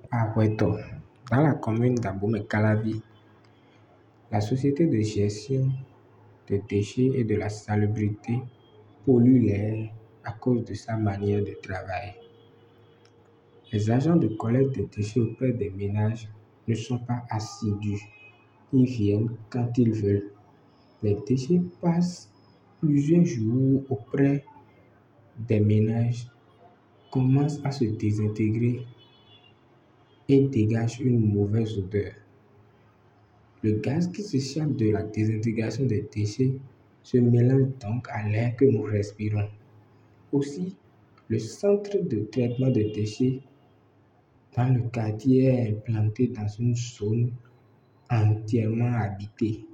À Oueto, dans la commune d'Abomey-Calavi, la société de gestion des déchets et de la salubrité pollue l'air à cause de sa manière de travailler. Les agents de collecte des déchets auprès des ménages ne sont pas assidus. Ils viennent quand ils veulent. Les déchets passent plusieurs jours auprès des ménages, commencent à se désintégrer et dégagent une mauvaise odeur. Le gaz qui s'échappe de la désintégration des déchets se mélange donc à l'air que nous respirons. Aussi, le centre de traitement des déchets dans le quartier est implanté dans une zone entièrement habitée.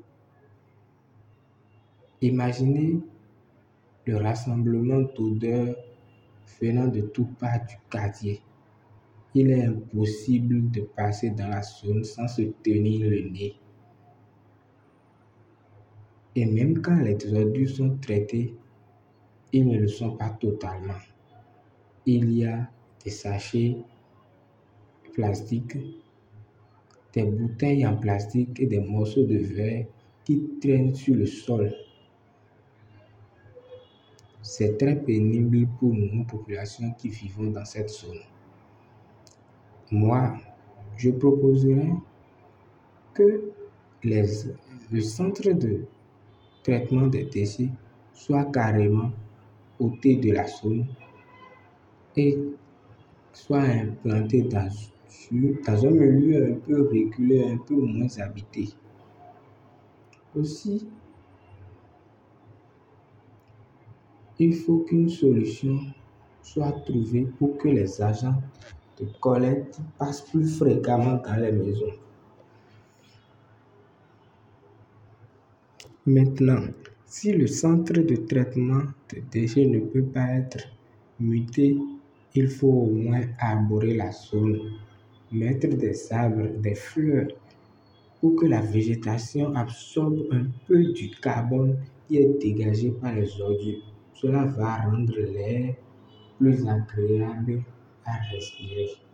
Imaginez le rassemblement d'odeurs venant de toutes parts du quartier. Il est impossible de passer dans la zone sans se tenir le nez. Et même quand les ordures sont traitées, ils ne le sont pas totalement. Il y a des sachets plastiques, des bouteilles en plastique et des morceaux de verre qui traînent sur le sol. C'est très pénible pour nous, populations qui vivons dans cette zone. Moi, je proposerais que le centre de traitement des déchets soit carrément ôté de la zone et soit implanté dans un milieu un peu reculé, un peu moins habité. Aussi, il faut qu'une solution soit trouvée pour que les agents de collecte passent plus fréquemment dans les maisons. Maintenant, si le centre de traitement des déchets ne peut pas être muté, il faut au moins arborer la zone, mettre des arbres, des fleurs, pour que la végétation absorbe un peu du carbone qui est dégagé par les ordures. Cela va rendre l'air plus agréable à respirer.